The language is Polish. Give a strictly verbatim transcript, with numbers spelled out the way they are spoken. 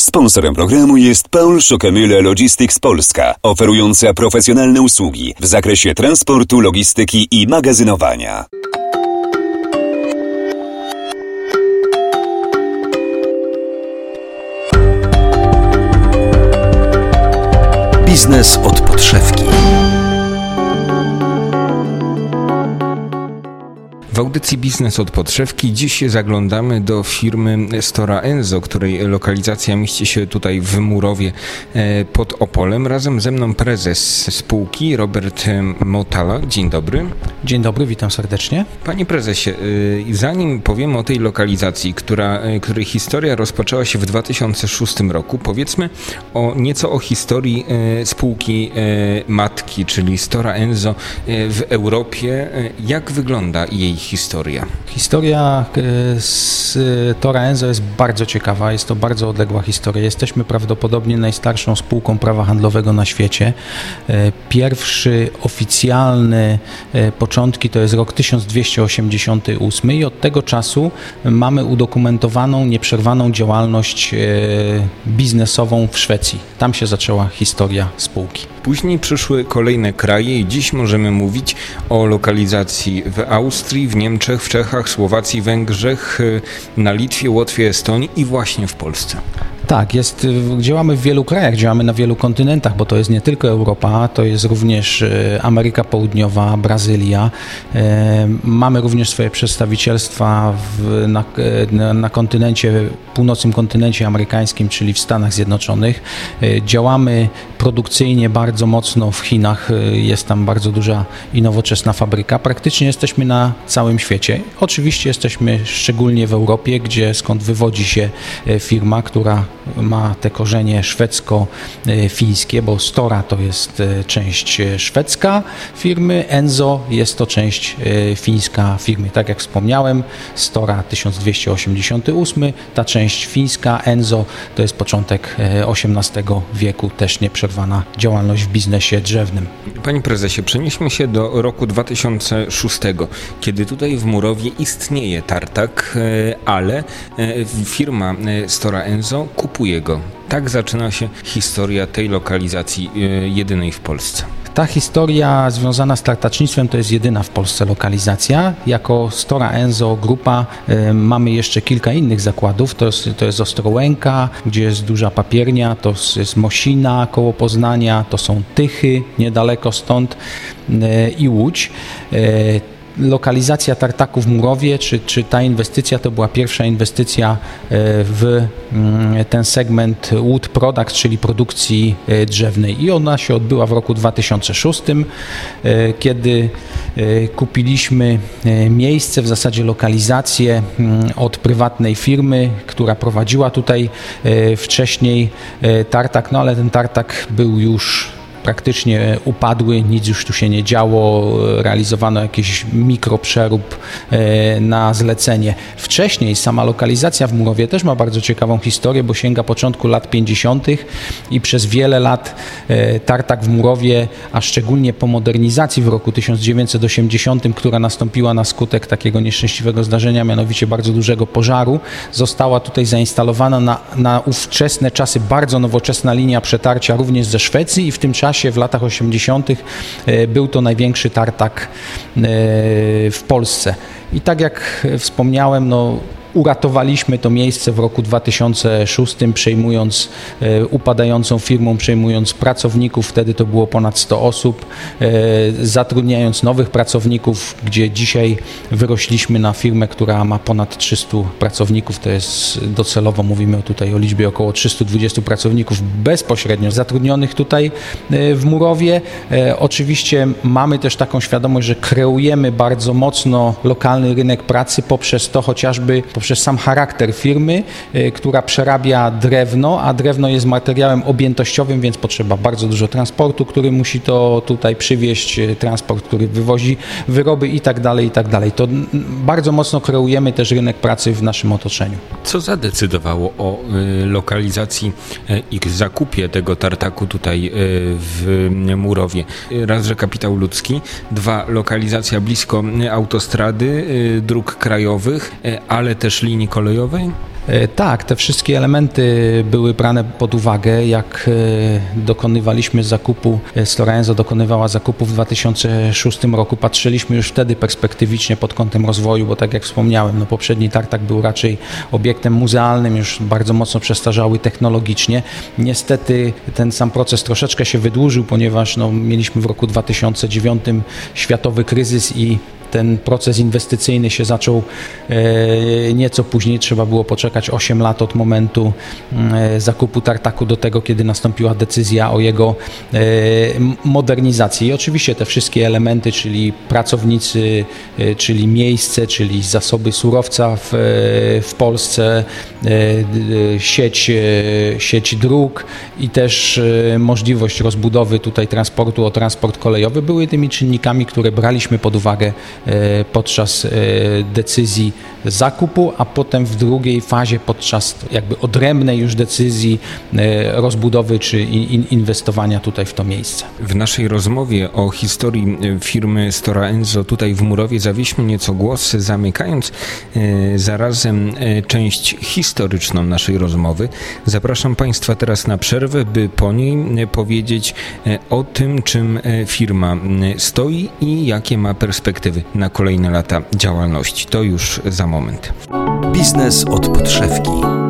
Sponsorem programu jest Paul Schockemühle Logistics Polska, oferująca profesjonalne usługi w zakresie transportu, logistyki i magazynowania. Biznes od podszewki. W audycji Biznes od podszewki dziś zaglądamy do firmy Stora Enso, której lokalizacja mieści się tutaj w Murowie pod Opolem. Razem ze mną prezes spółki Robert Motala. Dzień dobry. Dzień dobry, witam serdecznie. Panie prezesie, zanim powiemy o tej lokalizacji, która, której historia rozpoczęła się w dwa tysiące szóstym roku, powiedzmy o nieco o historii spółki matki, czyli Stora Enso w Europie. Jak wygląda jej historia? Historia Stora Enso jest bardzo ciekawa, jest to bardzo odległa historia. Jesteśmy prawdopodobnie najstarszą spółką prawa handlowego na świecie. Pierwszy oficjalny początki to jest rok tysiąc dwieście osiemdziesiąty ósmy i od tego czasu mamy udokumentowaną, nieprzerwaną działalność biznesową w Szwecji. Tam się zaczęła historia spółki. Później przyszły kolejne kraje i dziś możemy mówić o lokalizacji w Austrii, w Niemczech, w Czechach, Słowacji, Węgrzech, na Litwie, Łotwie, Estonii i właśnie w Polsce. Tak, jest, działamy w wielu krajach, działamy na wielu kontynentach, bo to jest nie tylko Europa, to jest również Ameryka Południowa, Brazylia. Mamy również swoje przedstawicielstwa w, na, na, na kontynencie, północnym kontynencie amerykańskim, czyli w Stanach Zjednoczonych. Działamy produkcyjnie bardzo mocno w Chinach, jest tam bardzo duża i nowoczesna fabryka. Praktycznie jesteśmy na całym świecie. Oczywiście jesteśmy szczególnie w Europie, gdzie skąd wywodzi się firma, która ma te korzenie szwedzko-fińskie, bo Stora to jest część szwedzka firmy, Enso jest to część fińska firmy. Tak jak wspomniałem, Stora tysiąc dwieście osiemdziesiąty ósmy, ta część fińska, Enso to jest początek osiemnastego wieku, też nieprzerwana działalność w biznesie drzewnym. Panie prezesie, przenieśmy się do roku dwa tysiące szóstego, kiedy tutaj w Murowie istnieje tartak, ale firma Stora Enso kupuje go. Tak zaczyna się historia tej lokalizacji jedynej w Polsce. Ta historia związana z tartacznictwem to jest jedyna w Polsce lokalizacja. Jako Stora Enso Grupa y, mamy jeszcze kilka innych zakładów. To jest, to jest Ostrołęka, gdzie jest duża papiernia, to jest Mosina koło Poznania, to są Tychy niedaleko stąd y, i Łódź. Y, Lokalizacja tartaku w Murowie, czy, czy ta inwestycja to była pierwsza inwestycja w ten segment wood products, czyli produkcji drzewnej i ona się odbyła w roku dwa tysiące szóstym, kiedy kupiliśmy miejsce, w zasadzie lokalizację od prywatnej firmy, która prowadziła tutaj wcześniej tartak, no ale ten tartak był już praktycznie upadły, nic już tu się nie działo, realizowano jakiś mikroprzerób na zlecenie. Wcześniej sama lokalizacja w Murowie też ma bardzo ciekawą historię, bo sięga początku lat pięćdziesiątych i przez wiele lat tartak w Murowie, a szczególnie po modernizacji w roku tysiąc dziewięćset osiemdziesiątym, która nastąpiła na skutek takiego nieszczęśliwego zdarzenia, mianowicie bardzo dużego pożaru, została tutaj zainstalowana na, na ówczesne czasy bardzo nowoczesna linia przetarcia również ze Szwecji i w tym czasie w latach osiemdziesiątych był to największy tartak w Polsce. I tak jak wspomniałem, no uratowaliśmy to miejsce w roku dwa tysiące szóstym, przejmując e, upadającą firmą, przejmując pracowników, wtedy to było ponad sto osób, e, zatrudniając nowych pracowników, gdzie dzisiaj wyrośliśmy na firmę, która ma ponad trzystu pracowników, to jest docelowo, mówimy tutaj o liczbie około trzystu dwudziestu pracowników bezpośrednio zatrudnionych tutaj e, w Murowie. E, oczywiście mamy też taką świadomość, że kreujemy bardzo mocno lokalny rynek pracy poprzez to chociażby poprzez sam charakter firmy, y, która przerabia drewno, a drewno jest materiałem objętościowym, więc potrzeba bardzo dużo transportu, który musi to tutaj przywieźć, transport, który wywozi wyroby i tak dalej, i tak dalej. To bardzo mocno kreujemy też rynek pracy w naszym otoczeniu. Co zadecydowało o y, lokalizacji y, i zakupie tego tartaku tutaj y, w Murowie? Raz, że kapitał ludzki, dwa, lokalizacja blisko autostrady, y, dróg krajowych, y, ale też linii kolejowej? Tak, te wszystkie elementy były brane pod uwagę, jak dokonywaliśmy zakupu, Stora Enso dokonywała zakupu w dwa tysiące szóstym roku. Patrzyliśmy już wtedy perspektywicznie pod kątem rozwoju, bo tak jak wspomniałem, no poprzedni tartak był raczej obiektem muzealnym, już bardzo mocno przestarzały technologicznie. Niestety ten sam proces troszeczkę się wydłużył, ponieważ no, mieliśmy w roku dwa tysiące dziewiątym światowy kryzys i ten proces inwestycyjny się zaczął e, nieco później. Trzeba było poczekać osiem lat od momentu e, zakupu tartaku do tego, kiedy nastąpiła decyzja o jego e, modernizacji. I oczywiście te wszystkie elementy, czyli pracownicy, e, czyli miejsce, czyli zasoby surowca w, w Polsce, e, sieć, e, sieć dróg i też e, możliwość rozbudowy tutaj transportu o transport kolejowy były tymi czynnikami, które braliśmy pod uwagę podczas decyzji zakupu, a potem w drugiej fazie podczas jakby odrębnej już decyzji rozbudowy czy inwestowania tutaj w to miejsce. W naszej rozmowie o historii firmy Stora Enso tutaj w Murowie zawieźmy nieco głos, zamykając zarazem część historyczną naszej rozmowy. Zapraszam Państwa teraz na przerwę, by po niej powiedzieć o tym, czym firma stoi i jakie ma perspektywy na kolejne lata działalności. To już za moment. Biznes od podszewki.